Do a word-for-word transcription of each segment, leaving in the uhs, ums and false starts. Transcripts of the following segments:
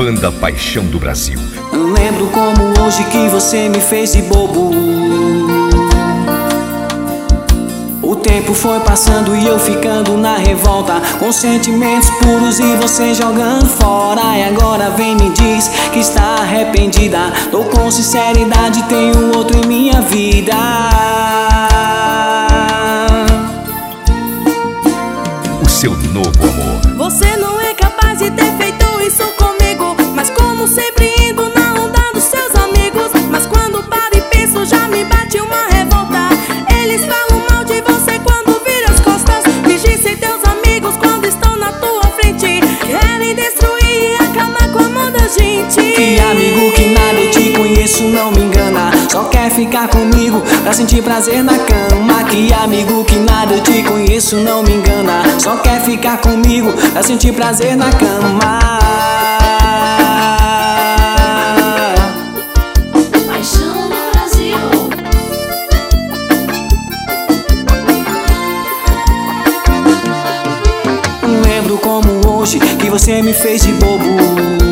banda paixão do Brasil. Lembro como hoje que você me fez de bobo. O tempo foi passando e eu ficando na revolta, com sentimentos puros e você jogando fora. E agora vem me diz que está arrependida. Tô com sinceridade, tenho outro em minha vida. O seu novo amor. Você não é capaz de ter feito isso comigo, mas como sempre indo na onda dos seus amigos. Mas quando paro e penso já me bate uma revolta. Eles falam mal de você quando viram as costas. Fingem teus amigos quando estão na tua frente. Querem destruir e acabar com o amor da gente. Que amigo que nada, eu te conheço, não me engana. Só quer ficar comigo pra sentir prazer na cama. Que amigo que nada, eu te conheço, não me engana. Só quer ficar comigo pra sentir prazer na cama. Paixão do Brasil. Lembro como hoje que você me fez de bobo.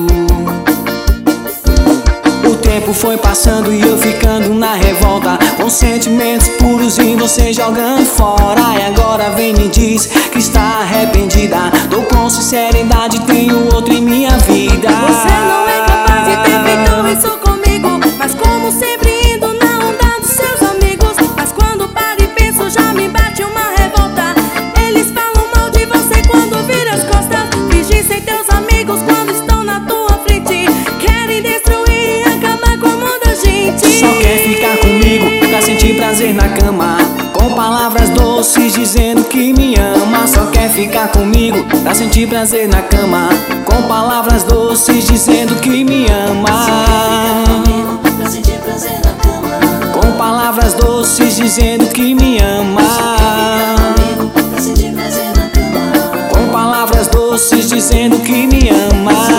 O tempo foi passando e eu ficando na revolta, com sentimentos puros e você jogando fora. E agora vem me diz que está arrependida. Tô com sinceridade, tenho outro em minha vida. Você não é capaz de ter feito isso comigo, mas como sempre indo na onda dos seus amigos. Mas quando paro e penso já me bate uma revolta. Eles falam mal de você quando viram as costas. Fingem ser teus amigos quando estão na tua frente. Querem destruir e acabar com o amor da gente. Só quer ficar comigo pra sentir prazer na cama, com palavras doces dizendo que me ama. Só quer ficar comigo pra sentir prazer na cama, com palavras doces dizendo que me ama. Pra sentir prazer na cama. Com palavras doces dizendo que me ama. Pra sentir prazer na cama. Com palavras doces dizendo que me ama.